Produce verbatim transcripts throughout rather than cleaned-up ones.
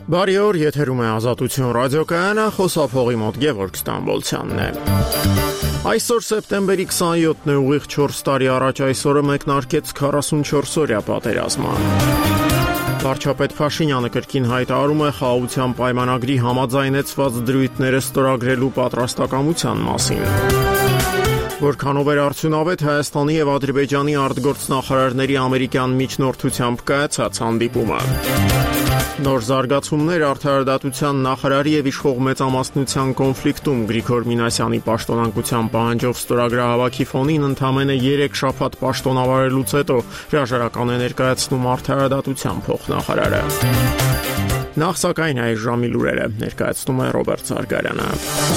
Բարի օր, եթերում է Ազատություն ռադիոկայանը, խոսափողի մոտ Գևորգ Ստամբոլցյանն է։ Այսօր սեպտեմբերի քսանյոթն է, ուղիղ չորս տարի առաջ այսօրը մեկնարկեց քառասունչորսօրյա պատերազմը։ Վարչապետ Փաշինյանը կրկին հայտարարում է խաղաղության պայմանագրի համաձայնեցված դրույթները ստորագրելու պատրաստակամության մասին։ Որքանով էր արդյունավետ Հայաստանի եւ Ադրբեջանի արտգործնախարարների ամերիկյան միջնորդությամբ կայացած հանդիպումը։ Նոր զարգացումներ արդարադատության նախարարի եւ իշխող մեծամասնության կոնֆլիկտում Գրիգոր Մինասյանի պաշտոնանկության պահանջով ստորագրահավաքի ֆոնին ընդամենը երեք շաբաթ պաշտոնավարելուց հետո հրաժարական է ներկայացնում արդարադատության փոխնախարարը։ Նախ սակայն այս ժամի լուրերը ներկայացնում է Ռոբերտ Զարգարյանը։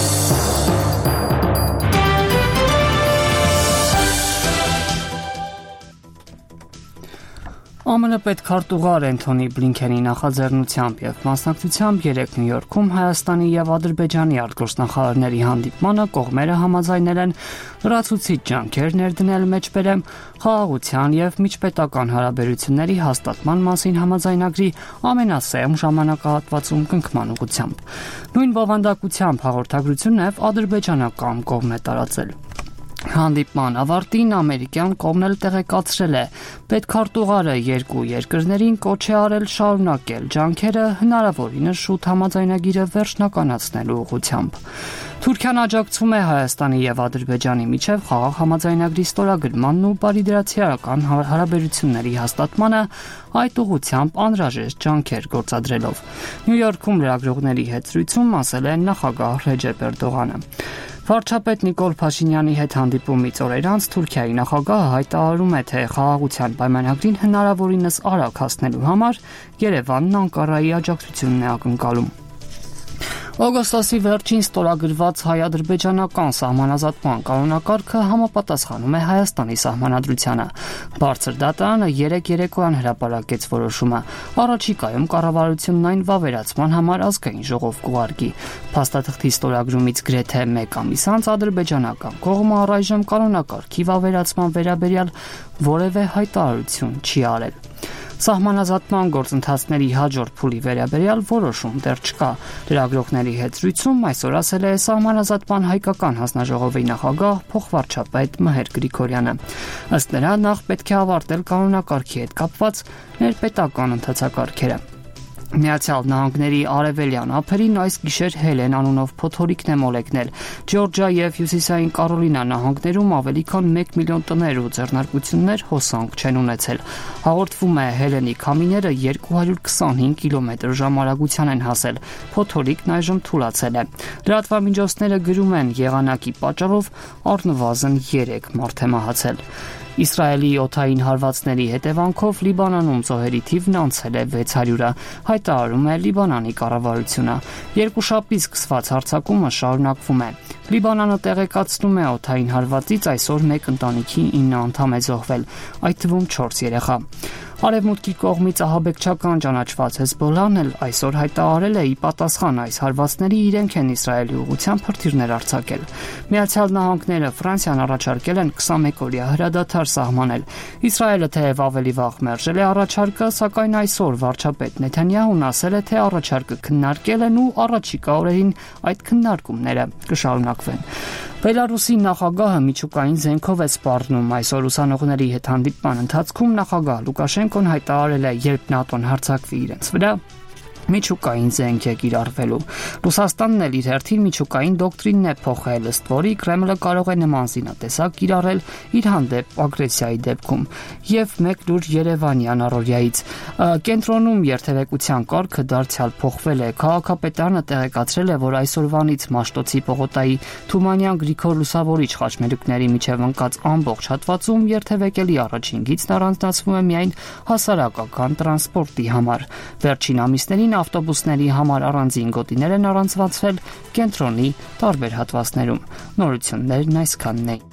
ԱՄՆ պետքարտուղար Էնթոնի Բլինքենի նախաձեռնությամբ եւ մասնակցությամբ երեկ Նյու Յորքում Հայաստանի եւ Ադրբեջանի արտգործնախարարների հանդիպմանը կողմերը համաձայնել են լրացուցիչ ջանքեր ներդնել մեջբերեմ խաղաղության եւ միջպետական հարաբերությունների հաստատման մասին համաձայնագրի ամենասերմ ժամանակահատվածում կնքման ուղղությամբ։ Նույն բովանդակությամբ հաղորդագրությունն եւ ադրբեջանական կողմն է տարածել։ Հանդիպման ավարտին ամերիկյան կողմն էլ տեղեկացրել է, պետքարտուղարը երկու երկրներին կոչ է արել շարունակել ջանքերը հնարավորինս շուտ համաձայնագիրը վերջնականացնելու ուղղությամբ։ Թուրքիան աջակցում է Հայաստանի եւ Ադրբեջանի միջև խաղաղ համաձայնագրի ստորագրմանն ու բարիդրացիական հարաբերությունների հաստատմանը, այդ ուղղությամբ անհրաժեշտ ջանքեր գործադրելով։ Նյու Յորքում լրագրողների հետ զրույցում ասել է նախագահ Ռեջեփ Էրդողանը։ Վարչապետ Նիկոլ Փաշինյանի հետ հանդիպումից օրեր անց Թուրքիայի նախագահը հայտարարում է, թե խաղաղության պայմանագրին հնարավորինս արագ հասնելու համար Երևանն Անկարայի աջակցությունն է ակնկալում։ Օգոստոսի վերջին ստորագրված հայ-ադրբեջանական սահմանազատման կանոնակարգը համապատասխանում է Հայաստանի սահմանադրությանը։ Բարձր դատարանը երեք երեկոյան հրապարակեց որոշումը։ Առաջիկայում կառավարությունն այն վավերացման համար ազգային ժողով կուղարկի։ Փաստաթղթի ստորագրումից գրեթե մեկ ամիս անց ադրբեջանական կողմը առայժմ կանոնակարգի վավերացման վերաբերյալ որևէ հայտարարություն չի արել։ Սահմանազատման գործընթացների հաջորդ փուլի վերաբերյալ որոշում դեռ չկա։ Լրագրողների հետ զրույցում այսօր ասել է Սահմանազատման հայկական հանձնաժողովի նախագահ փոխվարչապետ Մհեր Գրիգորյանը։ Ըստ նրա, նախ պետք է ավարտել կանոնակարգի հետ կապված ներպետական ընթացակարգերը։ Միացյալ Նահանգների արևելյան ափերին այս գիշեր Հելեն անունով փոթորիկն է մոլեկնել։ Ջորջիա եւ Հյուսիսային Կարոլինա նահանգներում ավելի քան մեկ միլիոն տներ ու ձեռնարկություններ հոսանք չեն ունեցել։ Հաղորդվում է Հելենի քամիները երկու հարյուր քսանհինգ կիլոմետր ժամ արագության են հասել։ Փոթորիկն այժմ թուլացել է։ Լրատվամիջոցները գրում են, եղանակի պատճառով առնվազն երեք մարդ է մահացել։ Իսրայելի օդային հարվածների հետևանքով Լիբանանում զոհերի թիվն անցել է վեց հարյուրը, հայտարարում է Լիբանանի կառավարությունը։ Երկուշաբթի սկսված հարձակումը շարունակվում է։ Լիբանանը տեղեկացնում է օդային հարվածից այսօր մեկ ընտանիքի ինը անդամ է զոհվել, այդ թվում չորս երեխա։ Արևմուտքի կողմից ահաբեկչական ճանաչված Հեզբոլլահն էլ այսօր հայտարարել է ի պատասխան այս հարվածների իրենք են Իսրայելի ուղղությամբ հրթիռներ արձակել։ Միացյալ Նահանգները Ֆրանսիան առաջարկել են քսանմեկօրյա հրադադար սահմանել։ Իսրայելը թեև ավելի վաղ մերժել է առաջարկը, սակայն այսօր վարչապետ Նեթանյահուն ասել է, թե առաջարկը քննարկել են ու առաջիկա օրերին այդ քննարկումները կշարունակվեն։ Բելարուսի նախագահը միջուկային զենքով է սպառնում։ Այսօր ուսանողների հետ հանդիպման ընթացքում նախագահ Լուկաշենկոն հայտարարել է, երբ ՆԱՏՕ-ն հարձակվի իրենց վրա, միջուկային զենք է կիրառվելու։ Ռուսաստանն էլ իր հերթին միջուկային դոկտրինն է փոխել, ըստ որի Կրեմլը կարող է նման զինատեսակ կիրառել իր հանդեպ ագրեսիայի դեպքում։ Եվ մեկ լուր Երևանյան առօրյայից։ Կենտրոնում երթևեկության կարգը դարձյալ փոխվել է։ Քաղաքապետարանը տեղեկացրել է, որ այսօրվանից Մաշտոցի Պողոտայի Թումանյան Գրիգոր Լուսավորիչ խաչմերուկների միջև ընկած ամբողջ հատվածում երթևեկելի առաջին գիծն առանձնացվում է միայն հասարակական տրանսպորտի համար։ Վերջին ամիսներին ավտոբուսների համար առանձին գոտիներ են առանձնացվել կենտրոնի տարբեր հատվածներում։ Նորություններն այսքանն են։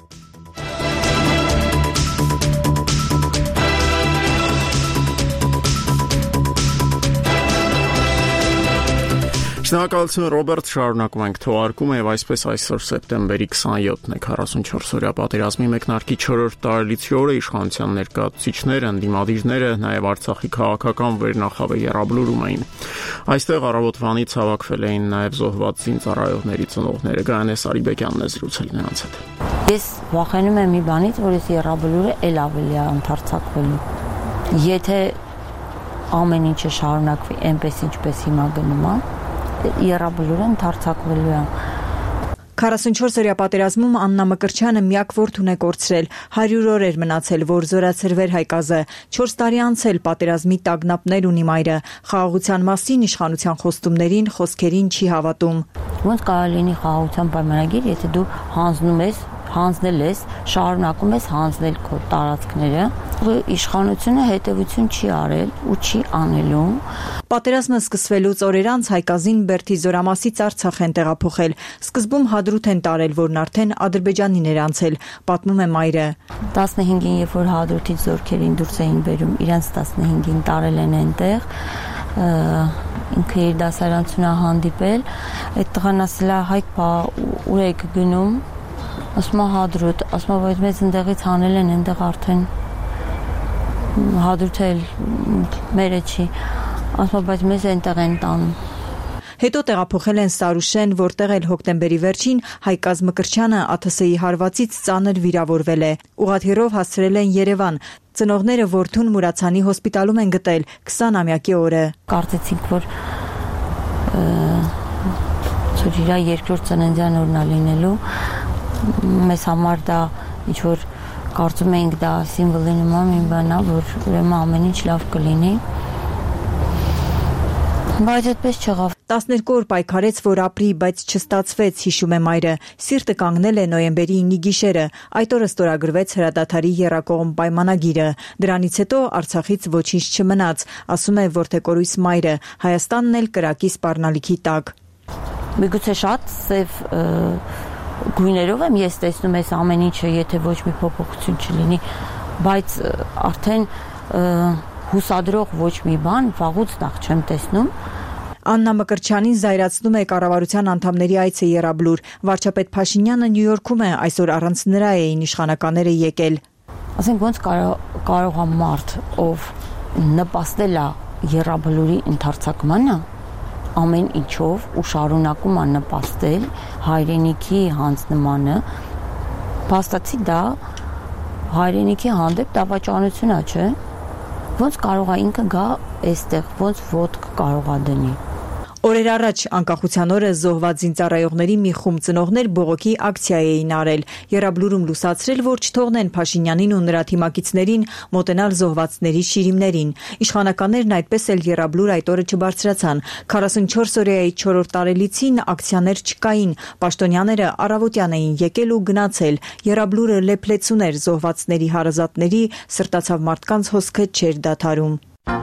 Շնորհակալություն Ռոբերտ, շարունակում ենք թողարկումը եւ այսպես այսօր սեպտեմբերի քսաներկուսն է քառասունչորսօրյա պատերազմի մեկնարկի չորրորդ տարելիցի օրը իշխանության ներկայացուցիչները, ընդդիմադիրները, նաեւ Արցախի քաղաքական վերնախավը եռաբլուրում էին։ Այստեղ առավոտվանից հավաքվել էին նաեւ զոհված զինծառայողների ծնողները։ Գայանե Սարիբեկյանն է զրուցել նրանց հետ։ Ես վախենում եմ մի բանից, որ այս եռաբլուրը ել ավելի է ընդարձակվելու։ Եթե ամեն ինչը շարունակվի այնպես ինչպես հիմա գնում է, եռաբլուրը ընդարձակվելու է։ քառասունչորս օրյա պատերազմում Աննա Մկրտչյանը միակ որդուն է կորցրել, հարյուր օր էր մնացել, որ զորացրվեր Հայկազը, չորս տարի անցել պատերազմի տագնապներ ունի մայրը, խաղաղության մասին իշխանության խոստումներին, խոսքերին չի հավատում։ Ոնց կարելի լինի խաղաղության պայմանագիր, եթե դու հանձնում ես, հանձնել ես, շարունակում ես հանձնել քո տարածքները, իշխանությունը հետևություն չի արել ու չի անելու։ Պատերազմը սկսվելուց օրեր անց Հայկազին Բերդի զորամասից Արցախ են տեղափոխել։ Սկզբում Հադրութ են տարել, որն արդեն Ադրբեջանին էր անցել, պատմում է մայրը։ տասնհինգին երբ որ Հադրութից զորքերին դուրս էին բերում, իրենց տասնհինգին տարել են այնտեղ, ինքը իր դասարանցուն է հանդիպել, այդ տղան ասել է Հայկ, բա ուր եք գնում, ասում է Հադրութ, ասում է բայց մեզ ընդեղից հանել են այնտեղ արդեն Հադրութը էլ մերը չի, ասում է բայց մեզ այնտեղ են տանում։ Հետո տեղափոխել են Սարուշեն, որտեղ էլ հոկտեմբերի վերջին Հայկազ Մկրտչյանը ԱԹՍ-ի հարվածից ծանր վիրավորվել է։ Ուղղաթիռով հասցրել են Երևան։ Ծնողները որդուն Մուրացանի հոսպիտալում են գտել քսանամյակի օրը։ Կարծեցինք, որ ծուր իրա երկրորդ ծննդյան օրն է լինելու։ Մեզ համար դա ինչ որ կարծում էինք դա սիմվոլի նման մի բան է, որ ուրեմն ամեն ինչ լավ կլինի։ Բայց այդպես չեղավ։ տասներկու օր պայքարեց, որ ապրի, բայց չստացվեց, հիշում է մայրը։ Սիրտը կանգնել է նոյեմբերի ինը գիշերը։ Այդ օրը ստորագրվեց հրադադարի եռակողմ պայմանագիրը։ Դրանից հետո Արցախից ոչինչ չմնաց, ասում է որդեկորույս մայրը։ Հայաստանն էլ կրակի սպառնալիքի տակ։ Միգուցե շատ սև գույներով եմ ես տեսնում այս ամեն ինչը, եթե ոչ մի փոփոխություն չլինի, բայց արդեն հուսադրող ոչ մի բան վաղուց նախ չեմ տեսնում։ Աննա Մկրտչյանին զայրացնում է կառավարության անդամների այցը եռաբլուր։ Վարչապետ Փաշինյանը Նյու Յորքում է, այսօր առանց նրա էին իշխանականները եկել։ Ասենք ոնց կարող է մարդ, ով նպաստել է եռաբլուրի ընդարձակմանը, ամեն ինչով ու շարունակում է նպաստել հայրենիքի հանձնմանը, փաստացի դա հայրենիքի հանդեպ դավաճանություն է, չէ՞։ Ոնց կարող է ինքը գա այստեղ, ոնց ոտք կարող է դնի։ Օրեր առաջ անկախության օրը զոհված զինծառայողների մի խումբ ծնողներ բողոքի ակցիա էին արել, եռաբլուրում լուսացրել, որ չթողնեն Փաշինյանին ու նրա թիմակիցներին մոտենալ զոհվածների շիրիմներին։ Իշխանականներն այդպես էլ եռաբլուր այդ օրը չբարձրացան։ քառասունչորս օրյայի չորրորդ տարելիցին ակցիաներ չկային, պաշտոնյաները առավոտյան էին եկել ու գնացել։ Եռաբլուրը լեփլեցուն էր, զոհվածների հարազատների սրտացավ մարդկանց հոսքը չէր դադարում։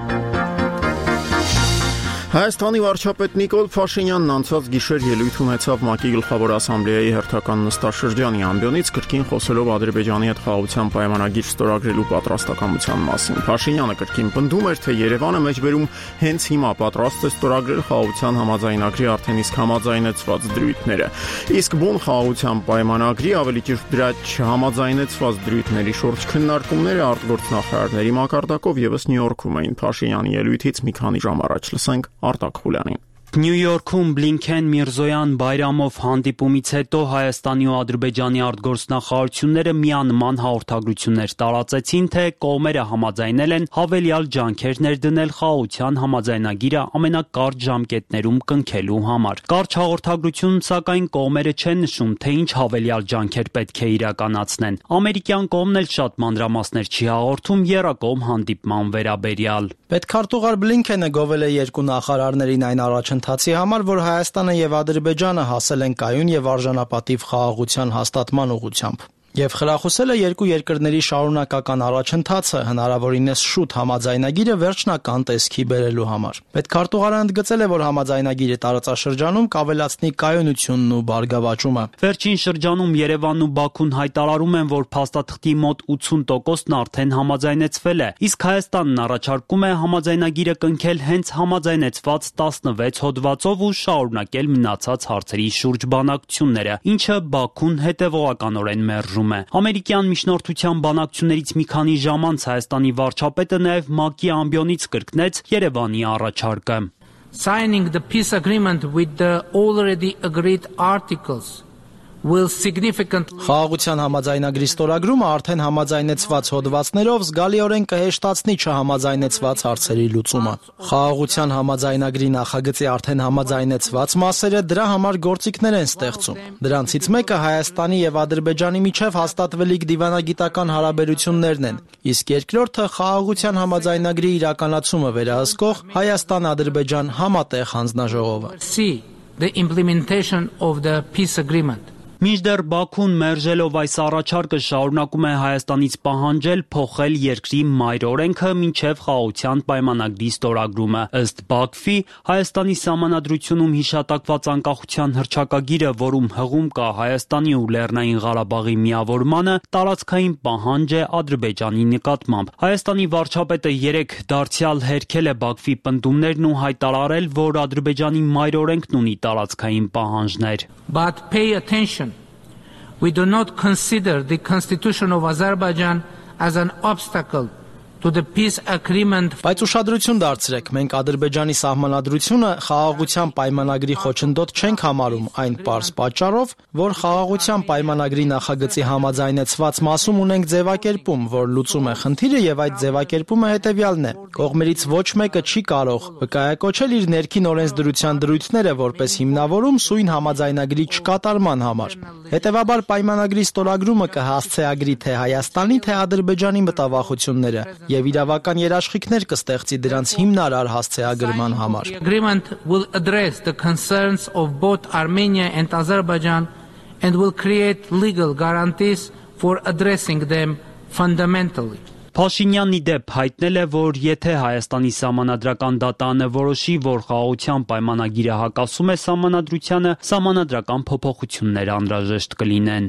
Հայաստանի վարչապետ Նիկոլ Փաշինյանն անցած գիշեր ելույթ ունեցավ ՄԱԿ-ի գլխավոր ասամբլեայի հերթական նստաշրջանի ամբիոնից, կրկին խոսելով Ադրբեջանի հետ խաղաղության պայմանագիր ստորագրելու պատրաստակամության մասին։ Փաշինյանը կրկին պնդում էր, թե Երևանը մեջբերում հենց հիմա պատրաստ է ստորագրել խաղաղության համաձայնագրի արդեն իսկ համաձայնեցված դրույթները։ Իսկ բուն խաղաղության պայմանագրի, ավելի ճիշտ դրա չհամաձայնեցված դրույթների շուրջ քննարկումները արտգործնախարարների մակարդակով ևս Նյու Յորքում էին։ Փաշինյանի ելույթից մի քանի ժամ առաջ լսենք Արտակ Խուլյանին։ Նյու Յորքում Բլինքեն Միրզոյան Բայրամով հանդիպումից հետո Հայաստանի ու Ադրբեջանի արտգործնախարարությունները միանման հաղորդագրություններ տարածեցին, թե կողմերը համաձայնել են հավելյալ ջանքեր ներդնել խաղաղության համաձայնագիրը ամենակարճ ժամկետներում կնքելու համար։ Կարճ հաղորդագրությունում սակայն կողմերը չեն նշում, թե ինչ հավելյալ ջանքեր պետք է իրականացնեն։ Ամերիկյան կողմն էլ շատ մանրամասներ չի հաղորդում եռակողմ հանդիպման վերաբերյալ։ Պետքարտուղար Բլինքենը գովել է երկու նախարարներին այն առաջընթացի համար, որ Հայաստանը եւ Ադրբեջանը հասել են կայուն եւ արժանապատիվ խաղաղության հաստատման ուղղությամբ։ եւ խրախուսել է երկու երկրների շարունակական առաջընթացը հնարավորինս շուտ համաձայնագիրը վերջնական տեսքի բերելու համար։ Պետքարտուղարը ընդգծել է, որ համաձայնագիրը տարածաշրջանում կավելացնի կայունությունն ու բարգավաճումը։ Վերջին շրջանում Երևանն ու Բաքուն հայտարարում են, որ փաստաթղթի մոտ ութուն տոկոսն արդեն համաձայնեցվել է, իսկ Հայաստանն առաջարկում է համաձայնագիրը կնքել հենց համաձայնեցված տասնվեց հոդվածով ու շարունակել մնացած հարցերի շուրջ բանակցությունները, ինչը Բաքուն հետևողականորեն մերժում է։ Ամերիկյան միջնորդության բանակցություններից մի քանի ժամ անց Հայաստանի վարչապետը նաև ՄԱԿ-ի ամբիոնից կրկնեց Երևանի առաջարկը. Signing the peace agreement with the already agreed articles will significantly Խաղաղության համաձայնագրի ստորագրումը արդեն համաձայնեցված հոդվածներով զգալիորեն կհեշտացնի չհամաձայնեցված հարցերի լուծումը։ Խաղաղության համաձայնագրի նախագծի արդեն համաձայնեցված մասերը դրա համար գործիքներ են ստեղծում։ Դրանցից մեկը Հայաստանի եւ Ադրբեջանի միջև հաստատվելիք դիվանագիտական հարաբերություններն են, իսկ երկրորդը խաղաղության համաձայնագրի իրականացումը վերահսկող Հայաստան-Ադրբեջան համատեղ հանձնաժողովը։ see the implementation of the peace agreement. Մինչդեռ Բաքուն մերժելով այս առաջարկը շարունակում է Հայաստանից պահանջել փոխել երկրի մայր օրենքը մինչև խաղաղության պայմանագրի ստորագրումը։ Ըստ Բաքվի, Հայաստանի սահմանադրությունում հիշատակված անկախության հռչակագիրը, որում հղում կա Հայաստանի ու Լեռնային Ղարաբաղի միավորմանը, տարածքային պահանջ է Ադրբեջանի նկատմամբ։ Հայաստանի վարչապետը երեկ դարձյալ հերքել է Բաքվի պնդումներն ու հայտարարել, որ Ադրբեջանի մայր օրենքն ունի տարածքային պահանջներ։ But pay attention. We do not consider the Constitution of Azerbaijan as an obstacle to the peace agreement. Բայց ուշադրություն դարձրեք, մենք Ադրբեջանի սահմանադրությունը խաղաղության պայմանագրի խոչընդոտ չենք համարում այն պարզ պատճառով, որ խաղաղության պայմանագրի նախագծի համաձայնեցված մասում ունենք ձևակերպում, որ լուծում է խնդիրը եւ այդ ձևակերպումը հետեւյալն է. կողմերից ոչ մեկը չի կարող վկայակոչել իր ներքին օրենսդրության դրույթները որպես հիմնավորում սույն համաձայնագրի չկատարման համար։ Հետևաբար պայմանագրի ստորագրումը կհասցեագրի թե Հայաստանի, թե Ադրբեջանի մտավախությունները եւ իրավական երաշխիքներ կստեղծի դրանց հիմնարար հասցեագրման համար։ The agreement will address the concerns of both Armenia and Azerbaijan and will create legal guarantees for addressing them fundamentally. Փաշինյանն ի դեպ հայտնել է, որ եթե Հայաստանի սահմանադրական դատարանը որոշի, որ խաղաղության պայմանագիրը հակասում է սահմանադրությանը, սահմանադրական փոփոխություններ անհրաժեշտ կլինեն։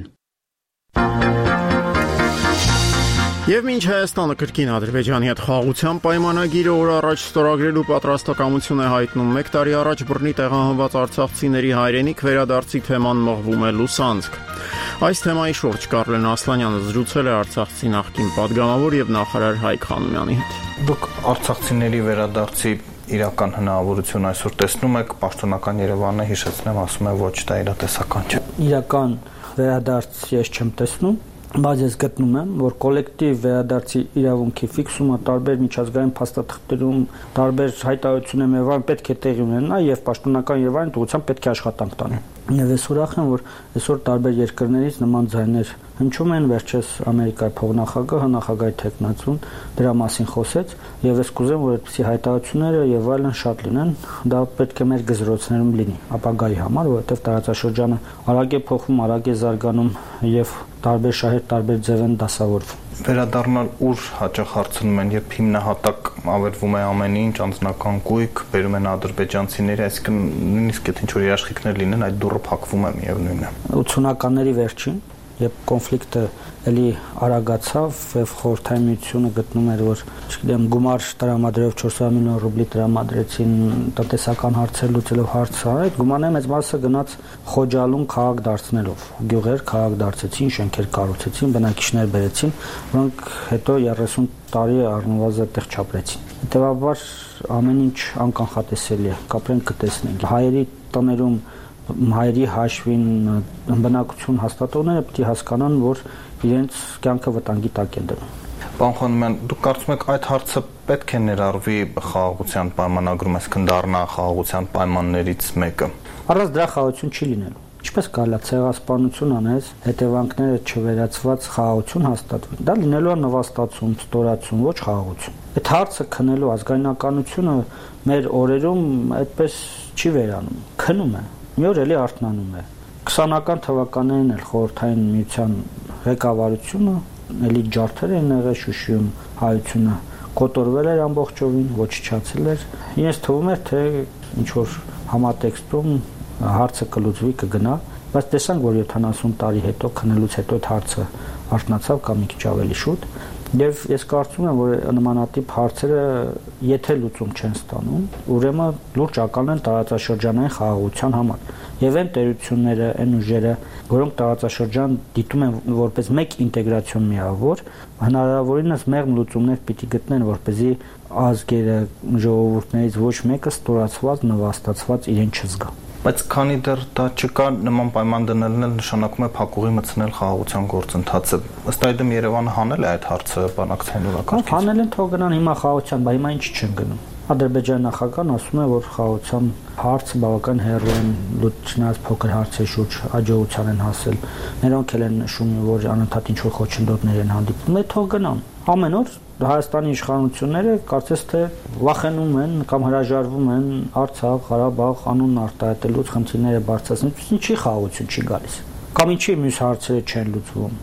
Եվ մինչ Հայաստանը կրկին Ադրբեջանի հետ խաղաղության պայմանագիրը օր առաջ ստորագրելու պատրաստակամություն է հայտնում, մեկ տարի առաջ բռնի տեղահանված արցախցիների հայրենիք վերադարձի թեման մղվում է լուսանցք։ Այս թեմայի շուրջ Կարլեն Ասլանյանը զրուցել է արցախցի նախկին падգամավոր եւ նախարար Հայկ Խանոմյանի հետ։ Դուք արցախցիների վերադարձի իրական հնարավորություն այսօր տեսնում եք, պաշտոնական Երևանը հիշեցնեմ, ասում է ոչ, դա իրատեսական չէ։ Իրական վերադարձ ես չեմ տեսնում, բայց ես գտնում եմ, որ կոլեկտիվ վերադարձի իրավունքի ֆիքսումը տարբեր միջազգային փաստաթղթերում, տարբեր հայտարարություններում եւ այլն պետք է տեղի ունենա եւ պաշտոնական եւ այլն ուղղությամբ պետք է աշխատանք տան։ Եվ ես ուրախ եմ, որ այսօր տարբեր երկրներից նման ձայներ հնչում են, վերջերս Ամերիկայի փոխնախագահը, նախագահի թեկնածուն դրա մասին խոսեց եւ ես կուզեմ, որ այդպիսի հայտարարությունները եւ այլն շատ լինեն, դա պետք է մեր գզրոցներում լինի ապագայի համար, որովհետեւ տարածաշրջանը արագ է փոխվում, արագ է զարգանում եւ տարբեր շահեր տարբեր ձև են դասավորվում։ Վերադառնալ ուր հաճախ հարցնում են, երբ հիմնահատակ ավերվում է ամեն ինչ, անձնական գույք, բերում են ադրբեջանցիները, այսինքն նույնիսկ եթե ինչ-որ երաշխիքներ լինեն, այդ դուռը փակվում է միևնույնն է։ ութսունականների վերջին, երբ կոնֆլիկտը էլի արագացավ, եւ խորհրդային միությունը գտնում էր, որ, չգիտեմ, գումար տրամադրելով չորս հարյուր միլիոն ռուբլի տրամադրեցին տնտեսական հարցեր լուծելով հարցը, այդ գումարների մեծ մասը գնաց Խոջալուն քաղաք դարձնելով։ Գյուղեր քաղաք դարձեցին, շենքեր կառուցեցին, բնակիչներ բերեցին, որոնք հետո երեսուն տարի առնվազն տեղ չապրեցին։ Հետևաբար ամեն ինչ անկանխատեսելի է, կապրենք կտեսնենք։ Հայերի տներում հայերի հաշվին բնակություն հաստատողները պետք է հասկանան, որ իրենց կյանքը վտանգի տակ են դնում։ Պարոն Խանոմյան, դուք կարծում եք այդ հարցը պետք է ներառվի խաղաղության պայմանագրում, այսինքն դառնա խաղաղության պայմաններից մեկը։ Առանց դրա խաղաղություն չի լինելու։ Ինչպես կարելի է ցեղասպանություն անես, հետևանքները չվերացված խաղաղություն հաստատվի։ Դա լինելու է նվաստացում, ստորացում, ոչ խաղաղություն։ Այդ հարցը քնելու ազգայնականությունը մեր օրերում այդպես չի վերանում, քնում է։ Մի օր էլի արթնանում է։ քսանական թվականներին էլ խորհրդային միության ղեկավարությունը էլի ջարդեր են եղել Շուշիում, հայությունը կոտորվել էր ամբողջովին, ոչնչացել էր։ Ինձ թվում էր, թե ինչ որ համատեքստում հարցը կլուծվի, կգնա, բայց տեսանք, որ յոթանասուն տարի հետո քննելուց հետո այդ հարցը արթնացավ կամ մի քիչ ավելի շուտ, եւ ես կարծում եմ, որ նմանատիպ հարցերը եթե լուծում չեն ստանում, ուրեմն լուրջ ակալ են տարածաշրջանային խաղաղության համար։ Եվ այն տերությունները, այն ուժերը, որոնք տարածաշրջան դիտում են որպես մեկ ինտեգրացիոն միավոր, հնարավորինս մեղմ լուծումներ պիտի գտնեն, որպեսզի ազգերը, ժողովուրդներից ոչ մեկը ստորացված, նվաստացված իրեն չզգա։ Բայց քանի դեռ դա չկա, նման պայման դնելն էլ նշանակում է փակուղի մտցնել խաղաղության գործընթացը։ Ըստ այդմ Երևանը հանել է այդ հարցը բանակցային օրակարգից։ Հանել են, թող գնան հիմա խաղաղության, բայց հիմա ինչ չեն գնում։ Ադրբեջանի նախագահն ասում է, որ խաղաղության հարցը բավական հեռու են, լուծնած փոքր հարցերի շուրջ հաջողության են հասել։ Նրանք էլ են նշում, որ անընդհատ ինչ որ խոչընդոտներ են հանդիպում, թող գնան։ Ամեն օր Հայաստանի իշխանությունները կարծես թե վախենում են կամ հրաժարվում են Արցախ, Ղարաբաղ անունն արտահայտելուց, խնդիրները բարձրացնելուց, ինչի խաղաղություն չի գալիս։ Կամ ինչի մյուս հարցերը չեն լուծվում։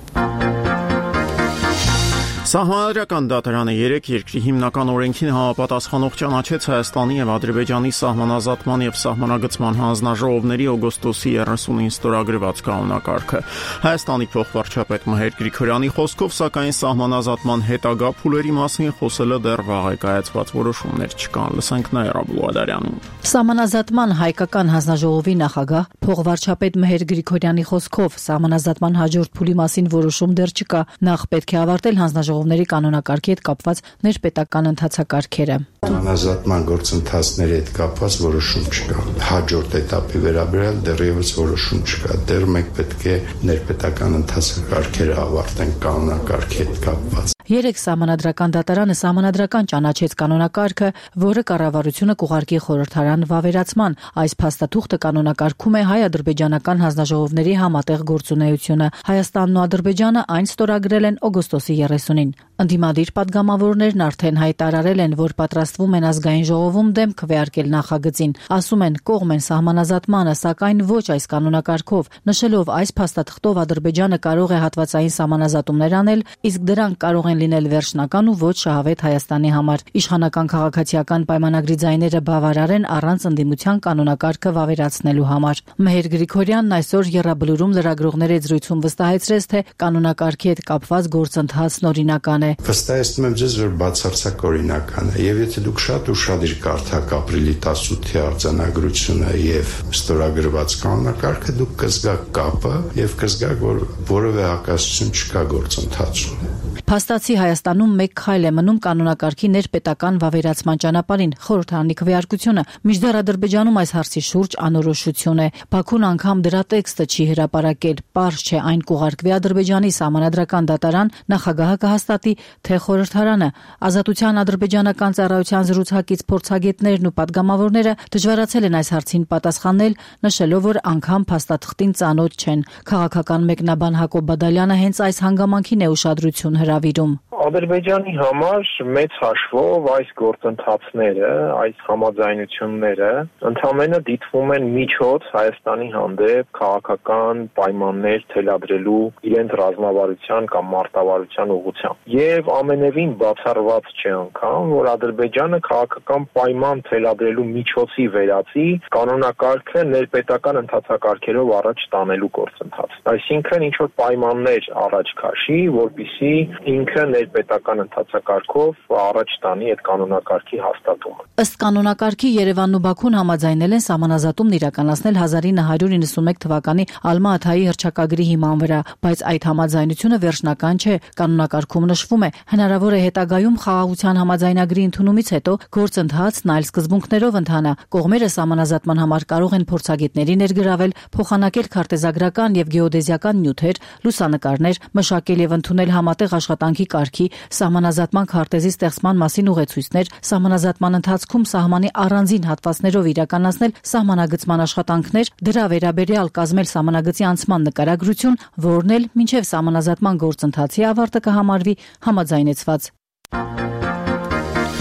Սահմանադրական դատարանը երեք երկրի հիմնական օրենքին համապատասխանող ճանաչեց Հայաստանի եւ Ադրբեջանի սահմանազատման եւ սահմանագծման հանձնաժողովների օգոստոսի երեսունին ստորագրված կանոնակարգը։ Հայաստանի փոխվարչապետ Մհեր Գրիգորյանի խոսքով, սակայն սահմանազատման հետագա փուլերի մասին խոսելը դեռ վաղ է, կայացված որոշումներ չկան։ Լսենք Նաիրա Բուլուադարյանին։ Սահմանազատման հայկական հանձնաժողովի նախագահ փոխվարչապետ Մհեր Գրիգորյանի խոսքով, սահմանազատման հաջորդ փուլի մասին որոշում դեռ չկա։ Նախ պետք է ավարտել հանձնաժողովների կանոնակարգի հետ կապված ներպետական ընթացակարգերը։ Սահմանազատման գործընթացների հետ կապված որոշում չկա։ Հաջորդ էտապի վերաբերյալ դեռևս որոշում չկա։ Դեռ մենք պետք է ներպետական ընթացակարգերը ավարտենք կանոնակարգի հետ կապված։ Երեք սահմանադրական դատարանը սահմանադրական ճանաչեց կանոնակարգը, որը կառավարությունը կուղարկի խորհրդարան վավերացման։ Այս փաստաթուղթը կանոնակարգում է հայ-ադրբեջանական հանձնաժողովների համատեղ գործունեությունը։ Հայաստանն ու Ադրբեջանը այն ստորագրել են օգոստոսի երեսունին։ Ընդդիմադիր падգամավորներն արդեն հայտարարել են, որ պատրաստվում են ազգային ժողովում դեմ քվեարկել նախագծին։ Ասում են, կողմ են սահմանազատմանը, սակայն ոչ այս կանոնակարգով, նշելով այս փաստաթղթով Ադրբեջանը կարող է հատվածային սահմանազատումներ անել, իսկ դրանք կարող են լինել վերջնական ու ոչ շահավետ Հայաստանի համար։ Իշխանական քաղաքացիական պայմանագրի ձայները բավարար են առանց ընդդիմության կանոնակարգը վավերացնելու համար։ Մհեր Գրիգորյանն այսօր եռաբլուրում լրագրողների զրույցում վստահեցրեց, թե կանոնակարգի հետ կապված գործընթացն օրինական է։ Վստահեցնում եմ ձեզ, որ բացարձակ օրինական է, եւ եթե դուք շատ ուշադիր կարդաք ապրիլի տասնութի արձանագրությունը եւ ստորագրված կանոնակարգը, դուք կզգաք կապը եւ կզգաք, որ որևէ հակասություն չկա գործընթացում։ Փաստացի Հայաստանում մեկ քայլ է մնում կանոնակարգի ներպետական վավերացման ճանապարհին, խորհրդարանի քվեարկությունը, մինչդեռ Ադրբեջանում այս հարցի շուրջ անորոշություն է։ Բաքուն անգամ դրա տեքստը չի հրապարակել, պարզ չէ այն կուղարկվի Ադրբեջանի սահմանադրական դատարան, նախագահը կհաստատի, թե խորհրդարանը։ Ազատության ադրբեջանական ծառայության զրուցակից փորձագետներն ու падգամավորները դժվարացել են այս հարցին պատասխանել, նշելով, որ անգամ փաստաթղթին ծանոթ չեն։ Քաղաքական մեկնաբան Հակոբ Բադալյանը հենց այս հանգամանքին է ուշադրություն հրավիրում։ Ադրբեջանի համար մեծ հաշվով այս գործընթացները, այս համաձայնությունները ընդհանրապես դիտվում են միջոց Հայաստանի հանդեպ քաղաքական պայմաններ թելադրելու իրենց ռազմավարության կամ մարտավարության ուղղությամբ։ Եվ ամենևին բացառված չէ անգամ, որ Ադրբեջանը քաղաքական պայման թելադրելու միջոցի վերածի կանոնակարգը ներպետական ընթացակարգերով առաջ տանելու գործընթաց։ Այսինքն ինչ որ պայմաններ առաջ քաշի, որպեսզի ինքը ներպետական ընթացակարգով առաջ տանի այդ կանոնակարգի հաստատումը։ Ըստ կանոնակարգի Երևանն ու Բաքուն համաձայնել են սահմանազատումն իրականացնել հազար ինը հարյուր իննսունմեկ թվականի Ալմա-Աթայի հռչակագրի հիման վրա, բայց այդ համաձայնությունը վերջնական չէ։ Կանոնակարգում նշվում է, հնարավոր է հետագայում խաղաղության համաձայնագրի ընդունումից հետո գործընթացն այլ սկզբունքներով ընթանա։ Կողմերը սահմանազատման համար կարող են փորձագետների ներգրավել, փոխանակել քարտեզագրական եւ գեոդեզիական նյութեր, լուսանկարներ, մշակել եւ ընդունել համատեղ աշխատանքի կարգի, սահմանազատման քարտեզի ստեղծման մասին ուղեցույցներ, սահմանազատման ընթացքում սահմանի առանձին հատվածներով իրականացնել սահմանագծման աշխատանքներ, դրա վերաբերյալ կազմել սահմանագծի անցման նկարագրություն, որն էլ մինչև սահմանազատման գործընթացի ավարտը կհամարվի համաձայնեցված։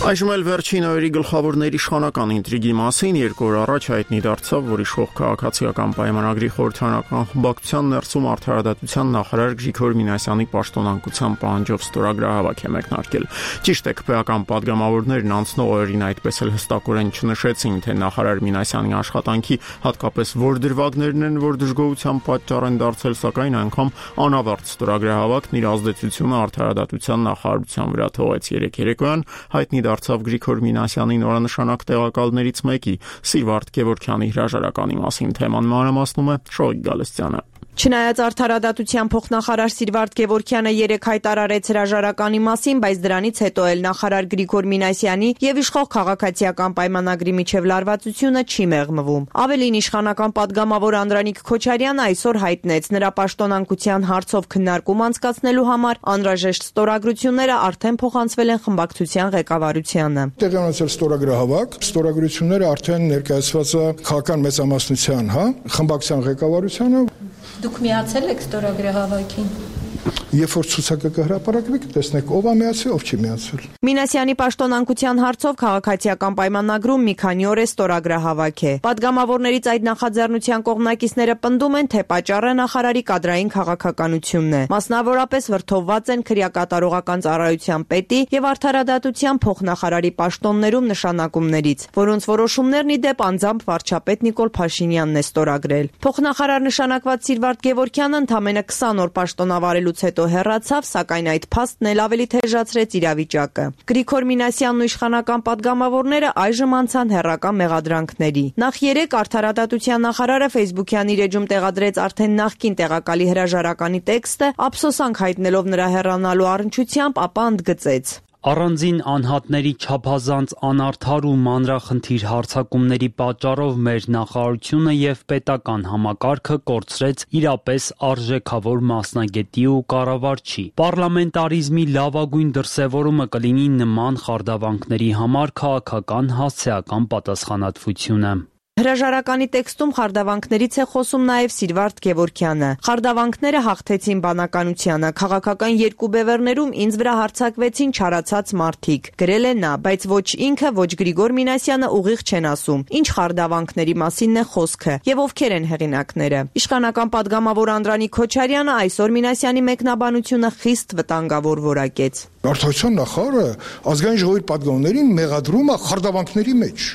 Այժմ էլ վերջին օրերի գլխավորների իշխանական ինտրիգի մասին երկու օր առաջ հայտնի դարձավ, որ իշխող քաղաքացիական պայմանագրի խորհրդարանական խմբակցության ներսում արդարադատության նախարար Գրիգոր Մինասյանի պաշտոնանկության պահանջով ստորագրահավաք է մեկնարկել։ Ճիշտ է, քպեական падգամավորներն անցնող օրերին այդպես էլ հստակորեն չնշեցին, թե նախարար Մինասյանի աշխատանքի հատկապես որ դրվագներն են, որ դժգոհության պատճառ են դարձել, սակայն անգամ անավարտ ստորագրահավաքն իր ազդեցությունը արդարադատության նախարարության վրա թողեց երեկ երեկոյան հայտնի դարձավ Գրիգոր Մինասյանի նորանշանակ տեղակալներից մեկի Սիրվարդ Գևորգյանի հրաժարականի մասին թեման մանրամասնում է Շողիկ Գալստյանը։ Չնայած արդարադատության փոխնախարար Սիրվարդ Գևորգյանը երեկ հայտարարեց հրաժարականի մասին, բայց դրանից հետո էլ նախարար Գրիգոր Մինասյանի եւ իշխող քաղաքացիական պայմանագրի միջև լարվածությունը չի մեղմվում։ Ավելին, իշխանական падգամավոր Անդրանիկ Քոչարյանը այսօր հայտնեց, նրա պաշտոնանկության հարցով քննարկում անցկացնելու համար անհրաժեշտ ստորագրությունները արդեն փոխանցվել են խմբակցության ղեկավարությանը։ Տեղի ունեցել ստորագրահավաք, ստորագրությունները արդեն ներկայացված է քաղաքական մեծամասնության, հա, խմբակցության ղեկավարությանը։ Դուք միացել եք ստորագրահավաքին։ Երբ որ ցուցակը կհրապարակվի, կտեսնեք ով է միացել, ով չի միացել։ Մինասյանի պաշտոնանկության հարցով քաղաքացիական պայմանագրում մի քանի օր է ստորագրահավաք է։ Պատգամավորներից այդ նախաձեռնության կողմնակիցները պնդում են, թե պատճառը նախարարի կադրային քաղաքականությունն է։ Մասնավորապես վրթովված են քրեակատարողական ծառայության պետի եւ արդարադատության փոխնախարարի պաշտոններում նշանակումներից, որոնց որոշումներն ի դեպ անձամբ վարչապետ Նիկոլ Փաշինյանն է ստորագրել։ Փոխնախարար նշանակված Սիրվարդ Գևորգյանը ընդամենը քսան օր պաշտոնավարելուց հետո հեռացավ, սակայն այդ փաստն էլ ավելի թեժացրեց իրավիճակը։ Գրիգոր Մինասյանն ու իշխանական падգամավորները այժմ անցան հեռական մեղադրանքների։ Նախ երեկ արդարադատության նախարարը Facebook-յան իր էջում տեղադրեց արդեն նախկին տեղակալի հրաժարականի տեքստը, ափսոսանք հայտնելով նրա հեռանալու առնչությամբ, ապա ընդգծեց. Առանձին անհատների չափազանց անարդար ու մանրախնդիր հարձակումների պատճառով մեր նախարարությունը եւ պետական համակարգը կորցրեց իրապես արժեքավոր մասնագետի ու կառավարչի։ Պարլամենտարիզմի լավագույն դրսևորումը կլինի նման խարդավանքների համար քաղաքական հասցեական պատասխանատվությունը։ Հրաժարականի տեքստում խարդավանքներից է խոսում նաև Սիրվարդ Գևորգյանը։ Խարդավանքները հաղթեցին բանականությանը, քաղաքական երկու բևեռներում ինձ վրա հարձակվեցին չարացած մարդիկ, գրել է նա, բայց ոչ ինքը, ոչ Գրիգոր Մինասյանը ուղիղ չեն ասում։ Ինչ խարդավանքների մասինն է խոսքը եւ ովքեր են հեղինակները։ Իշխանական падգամավոր Անդրանիկ Քոչարյանը այսօր Մինասյանի մեկնաբանությունը խիստ վտանգավոր որակեց։ Արդարության նախարարը ազգային ժողովի падգամավորներին մեղադրում է խարդավանքների մեջ։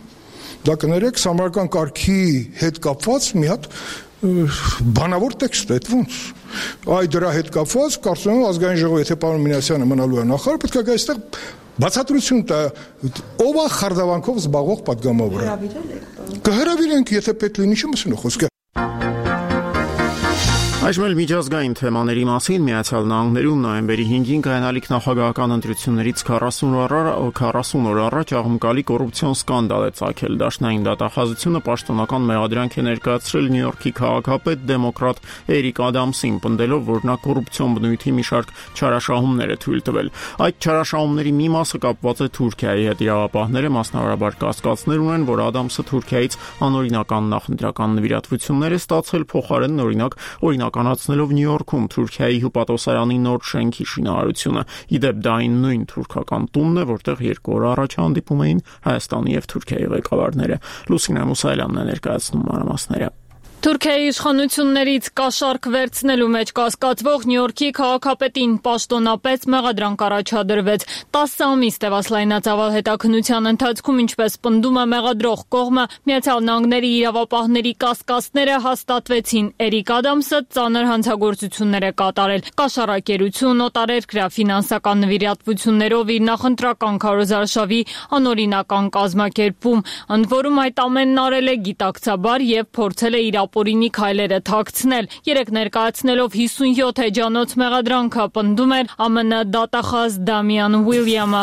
Դա կներեք համարական կարգի հետ կապված մի հատ բանավոր տեքստ է, այդ ոնց։ Այ դրա հետ կապված կարծում եմ ազգային ժողովի, եթե պարոն Մինասյանը մնալու է նախարար, պետք է գա այստեղ բացատրություն տա, ով է խարդավանքով զբաղվող падգամավորը։ Կհրավիրենք, եթե պետք լինի, չի մսնու խոսքը։ Այժմ էլ միջազգային թեմաների մասին Միացյալ Նահանգներում նոյեմբերի հինգին կայանալիք նախագահական ընտրություններից քառասուն օր առաջ աղմկալի կոռուպցիոն սկանդալ է ծագել։ Դաշնային դատախազությունը պաշտոնական մեղադրանք է ներկայացրել Նյու Յորքի քաղաքապետ դեմոկրատ Էրիկ Ադամսին, պնդելով, որ նա կոռուպցիոն բնույթի մի շարք չարաշահումներ է թույլ տվել։ Այդ չարաշահումների մի մասը կապված է Թուրքիայի հետ։ Իրավապահները մասնավորաբար կասկածներ ունեն, որ Ադամսը Թուրքիայից անօրինական նախընտրական նվիրատվություններ է ստացել, փոխարենն օրինակ օրինակ կանացնելով Նյու Յորքում Թուրքիայի հյուպատոսարանի նոր շենքի շինարարությունը։ Իդեպ դա այն նույն թուրքական տունն է, որտեղ երկու օր առաջ հանդիպում էին Հայաստանի եւ Թուրքիայի ղեկավարները։ Լուսինե Մուսայելյանն է ներկայացնում մանրամասները։ Թուրքիայի իշխանություններից կաշառք վերցնելու մեջ կասկածվող Նյու Յորքի քաղաքապետին պաշտոնապես մեղադրանք առաջադրվեց։ տասը ամիս տևած լայնածավալ հետաքննության ընթացքում, ինչպես պնդում է մեղադրող կողմը, Միացյալ Նահանգների իրավապահների կասկածները հաստատվեցին։ Էրիկ Ադամսը ծանր հանցագործություններ է կատարել, կաշառակերություն, օտարերկրյա ֆինանսական նվիրատվություններով իր նախընտրական քարոզարշավի անօրինական կազմակերպում, ընդ որում այդ ամենն արել է գիտակցաբար եւ փորձել է իր ապօրինի քայլերը թաքցնել։ Երեք ներկայացնելով հիսունյոթ էջանոց մեղադրանքը պնդում էր Ամն դատախազ Դամիան Ուիլյամը։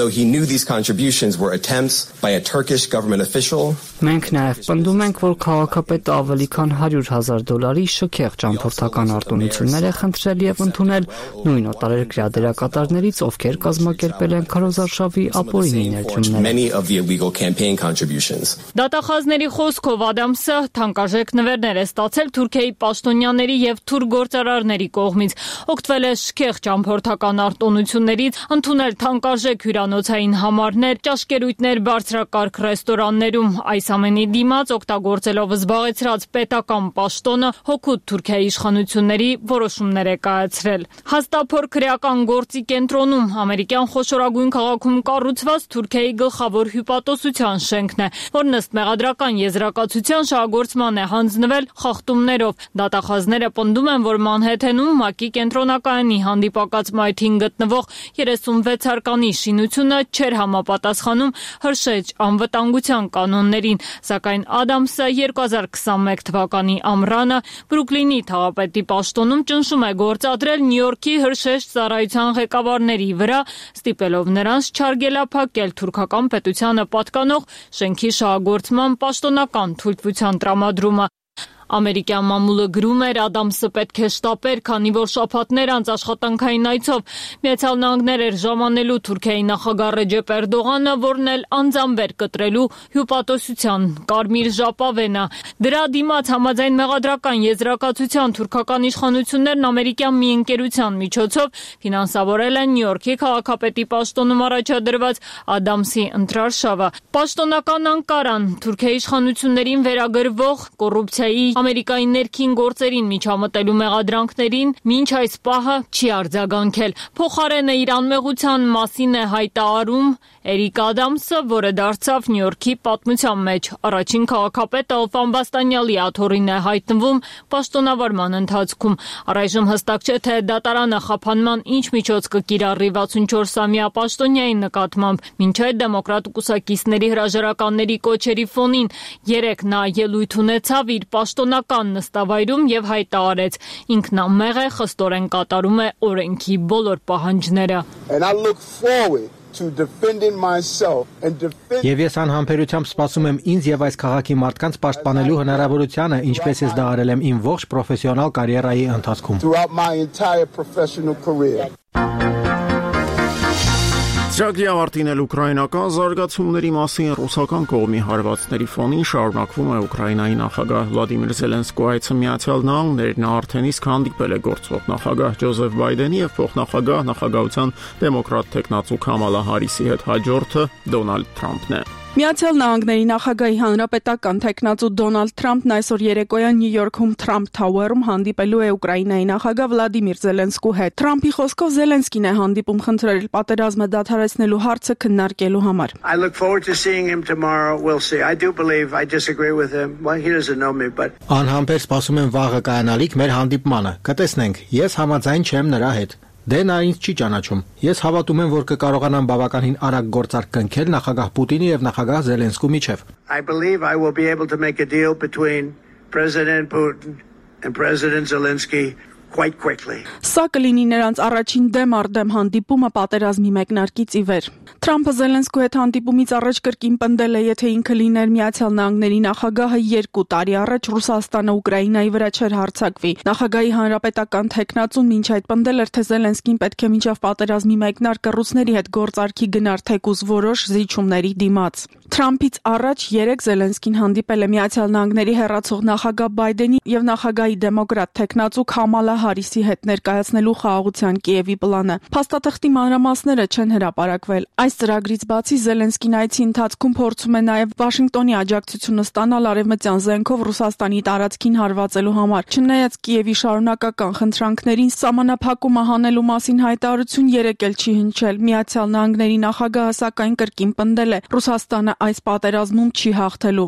Մենք նաև պնդում ենք, որ քաղաքապետը ավելի քան հարյուր հազար դոլարի շքեղ ճամփորդական արտոնություններ է խնդրել եւ ընդունել նույն օտարերկրյա դերակատարներից, ովքեր կազմակերպել են քարոզարշավի ապօրինի ներդրումները։ Դատախազների խոսքով Ադամսը թանկարժեք նվեր նվերներ է ստացել Թուրքիայի պաշտոնյաների եւ թուրք գործարարների կողմից։ Օգտվել է շքեղ ճամփորդական արտոնություններից, ընդունել թանկարժեք հյուրանոցային համարներ, ճաշկերույթներ բարձրակարգ ռեստորաններում։ Այս ամենի դիմաց օգտագործելով զբաղեցրած պետական պաշտոնը հօգուտ Թուրքիայի իշխանությունների որոշումներ է կայացրել։ Հաստափոր քրեական գործի կենտրոնում ամերիկյան խոշորագույն քաղաքում կառուցված Թուրքիայի գլխավոր հյուպատոսության շենքն է, որն ըստ մեղադրական եզրակացության շահագործման է հանձնվել խախտումներով։ Դատախազները պնդում են, որ Մանհեթենում ՄԱԿ-ի կենտրոնակայանի հանդիպակաց մայթին գտնվող երեսունվեց հարկանի շինությունը չէր համապատասխանում հրշեջ անվտանգության կանոններին, սակայն Ադամսը երկու հազար քսաներկու թվականի ամռանը Բրուքլինի թաղապետի պաշտոնում ճնշում է գործադրել Նյու Յորքի հրշեջ ծառայության ղեկավարների վրա, ստիպելով նրանց չարգելափակել թուրքական պետությանը պատկանող շենքի շահագործման պաշտոնական թույլտվության տրամադրումը։ Ամերիկյան մամուլը գրում էր Ադամսը պետք է շտապեր, քանի որ շաբաթներ անց աշխատանքային այցով Միացյալ Նահանգներ էր ժամանելու Թուրքիայի նախագահ Ռեջեփ Էրդողանը, որն էլ անձամբ էր կտրելու հյուպատոսության կարմիր ժապավենը։ Դրա դիմաց համաձայն մեղադրական եզրակացության թուրքական իշխանություններն ամերիկյան մի ընկերության միջոցով ֆինանսավորել են Նյու Յորքի քաղաքապետի պաշտոնում առաջադրված Ադամսի ընտրարշավը։ Պաշտոնական Անկարան Թուրքիայի իշխանություններին վերագրվող կոռուպցիայի Ամերիկայի ներքին գործերին միջամտելու մեղադրանքներին մինչ այս պահը չի արձագանքել։ Փոխարենը իր անմեղության մասին է հայտարարում Էրիկ Ադամսը, որը դարձավ Նյու Յորքի պատմության մեջ առաջին քաղաքապետը, ով ամբաստանյալի աթոռին է հայտնվում պաշտոնավարման ընթացքում։ Առայժմ հստակ չէ, թե դատարանը խափանման ինչ միջոց կկիրառի վաթսունչորսամյա պաշտոնյայի նկատմամբ։ Մինչ այդ դեմոկրատ կուսակիցների հրաժարականների կոչերի ֆոնին երեկ նա ելույթ ունեցավ իր պաշտոնական նստավայրում եւ հայտարարեց. ինքն ամեղ է, խստորեն կատարում է օրենքի բոլոր պահանջները։ Եվ ես անհամբերությամբ սպասում եմ ինձ եւ այս քաղաքի մարդկանց պաշտպանելու հնարավորությանը, ինչպես ես դա արել եմ իմ ողջ պրոֆեսիոնալ կարիերայի ընթացքում։ Ծրագրի ավարտին էլ ուկրաինական զարգացումների մասին ռուսական կողմի հարվածների ֆոնին շարունակվում է Ուկրաինայի նախագահ Վլադիմիր Զելենսկու այցը Միացյալ Նահանգներ։ Նա արդեն իսկ հանդիպել է գործող նախագահ Ջոզեֆ Բայդենի եւ փոխնախագահ նախագահության դեմոկրատ թեկնածու Քամալա Հարիսի հետ, հաջորդը Դոնալդ Թրամփն է։ Միացյալ Նահանգների նախագահի հանրապետական թեկնածու Դոնալդ Թրամփն այսօր երեկոյան Նյու Յորքում Թրամփ Թաուերում հանդիպելու է Ուկրաինայի նախագահ Վլադիմիր Զելենսկու հետ։ Թրամփի խոսքով Զելենսկին է հանդիպում խնդրել պատերազմը դադարեցնելու հարցը քննարկելու համար։ I look forward to seeing him tomorrow. We'll see. I do believe I disagree with him. Well, he doesn't know me, but Անհամբեր սպասում եմ վաղը կայանալիք մեր հանդիպմանը։ Կտեսնենք։ Ես համաձայն չեմ նրա հետ։ Դե նա ինձ չի ճանաչում։ Ես հավատում եմ, որ կկարողանամ բավականին արագ գործարք կնքել նախագահ Պուտինի եւ նախագահ Զելենսկու միջև։ I believe I will be able to make a deal between President Putin and President Zelensky quite quickly. Սա կլինի նրանց առաջին դեմ առ դեմ հանդիպումը պատերազմի մեկնարկից ի վեր։ Թրամփը Զելենսկու հետ հանդիպումից առաջ կրկին պնդել է, եթե ինքը լիներ Միացյալ Նահանգների նախագահը, երկու տարի առաջ Ռուսաստանը Ուկրաինայի վրա չէր հարձակվի։ Նախագահի հանրապետական թեկնածուն մինչ այդ պնդել էր, թե Զելենսկին պետք է մինչև պատերազմի մեկնարկը ռուսների հետ գործարքի գնար թեկուզ որոշ զիջումների դիմաց։ Թրամփից առաջ երեք Զելենսկին հանդիպել է Միացյալ Նահանգների հեռացող նախագահ Բայդենի եւ նախագահի դեմոկրատ թեկնածու Քամալա Հարիսի հետ ներկայացնելու խաղաղության Կիևի պլանը։ Փաստաթղթի մանրամասները չեն հրապարակվել։ Այս ծրագրից բացի Զելենսկին այցի ընթացքում փորձում է նաև Վաշինգտոնի աջակցությունը ստանալ արևմտյան զենքով Ռուսաստանի տարածքին հարվածելու համար։ Չնայած Կիևի շարունակական խնդրանքներին սահմանափակումը հանելու մասին հայտարարություն երեք էլ չի հնչել։ Միացյալ Նահանգների նախագահը սակայն կրկին պնդել է. Ռուսաստանը այս պատերազմում չի հաղթելու։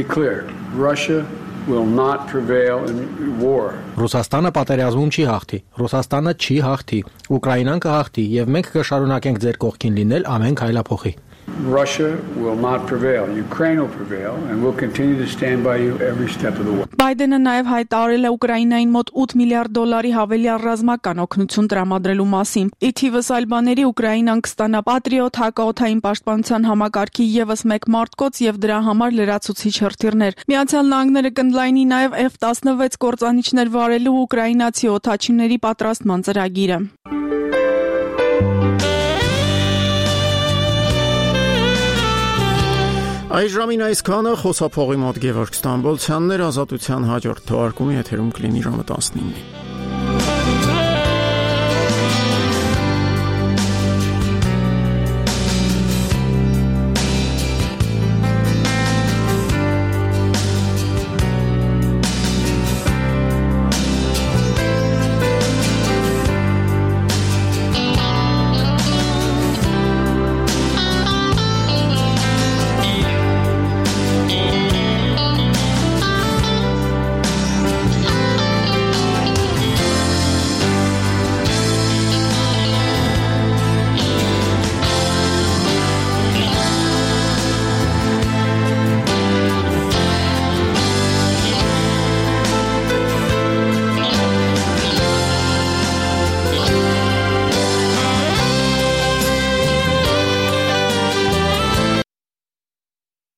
will not prevail in war. Ռուսաստանը պատերազմում չի հաղթի։ Ռուսաստանը չի հաղթի։ Ուկրաինան կհաղթի եւ մենք կշարունակենք ձեր կողքին լինել ամեն քայլափոխի։ Russia will not prevail. Ukraine will prevail and we'll continue to stand by you every step of the way. Բայդենը նաև հայտարարել է Ուկրաինային մոտ ութ միլիարդ դոլարի հավելյալ ռազմական օգնություն տրամադրելու մասին։ Ի թիվս այլ բաների Ուկրաինան կստանա Patriot հակաօդային պաշտպանության համակարգի եւս մեկ մարտկոց եւ դրա համար լրացուցիչ հրթիռներ։ Միացյալ Նահանգները կընդլայնի նաև F տասնվեց կործանիչներ վարելու ուկրաինացի օդաչիների պատրաստման ծրագիրը։ Այս ժամին այսքանը խոսափողի մոտ Գևորգ Ստամբոլցյանն էր, Ազատության հաջորդ թողարկումի եթերում կլինի ժամը տասնինը։